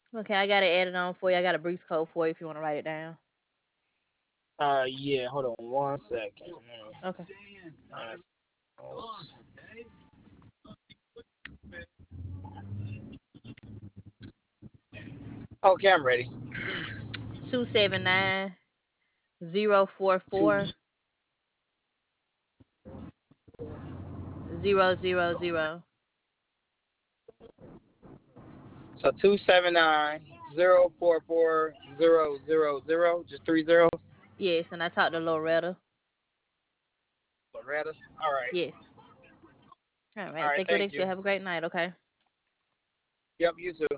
Okay, I got it added on for you. I got a brief code for you if you want to write it down. Yeah. Hold on one second. Okay. Uh, okay, I'm ready. 279 044 Two. 000. So 279 044 000. Just three zeros. Yes, and I talked to Loretta. Loretta. All right. Yes. All All right. right. Thank you, Thank Alexia. you. Have a great night. Okay. Yep. You too.